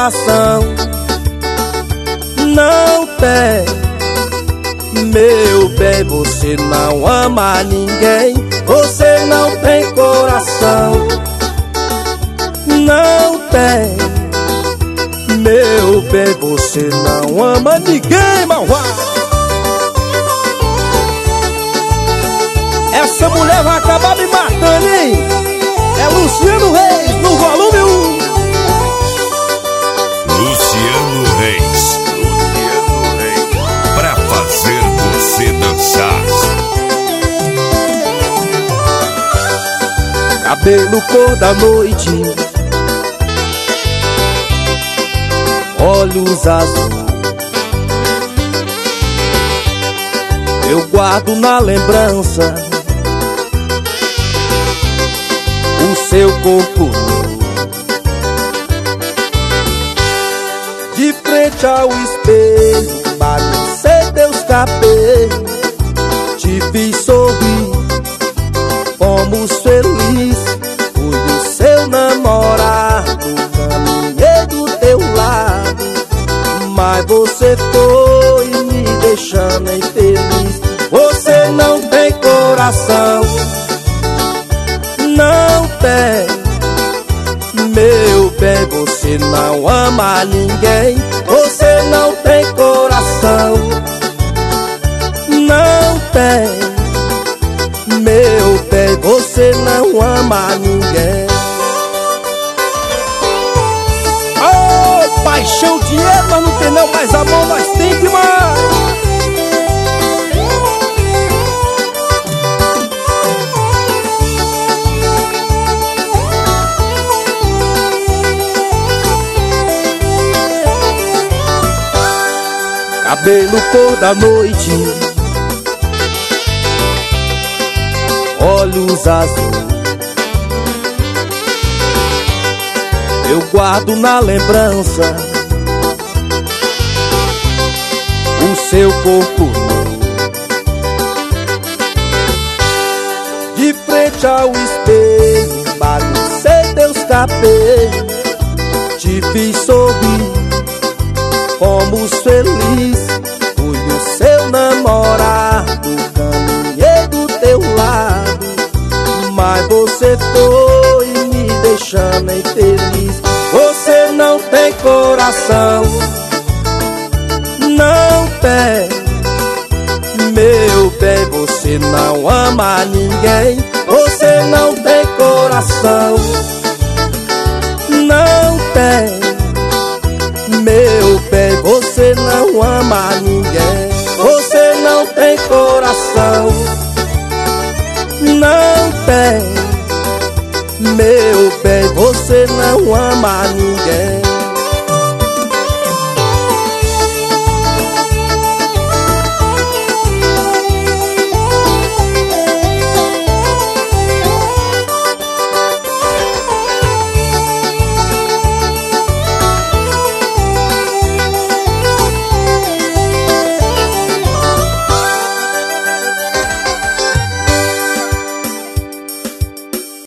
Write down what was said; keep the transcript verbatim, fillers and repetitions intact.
coração. Não tem, meu bem, você não ama ninguém. Você não tem coração. Não tem, meu bem, você não ama ninguém, malvado. Essa mulher vai acabar me matando, hein? É Luciano Reis, no volume um. Luciano Reis, Luciano Reis, pra fazer você dançar. Cabelo cor da noite, olhos azuis, eu guardo na lembrança o seu corpo de frente ao espelho. Baguncei teus cabelos, te vi sorrir, fomos felizes. Fui o seu namorado, caminhei do teu lado, mas você foi me deixando infeliz. Você não tem coração. Não tem, meu bem, você não ama ninguém. Você não tem coração. Não tem, meu bem, você não ama ninguém. Oh, paixão, dinheiro, nós não tem não, mas amor nós tem demais. Cabelo cor da noite, olhos azuis, eu guardo na lembrança o seu corpo de frente ao espelho. Baguncei teus cabelos, te fiz sorrir, fomos felizes. Fui o seu namorado, caminhei do teu lado, mas você foi me deixando infeliz. Você não tem coração. Não tem, meu bem, você não ama ninguém. Você não tem coração. Não tem, meu bem, você não ama ninguém. Você não tem coração. Não tem, meu bem, você não ama ninguém.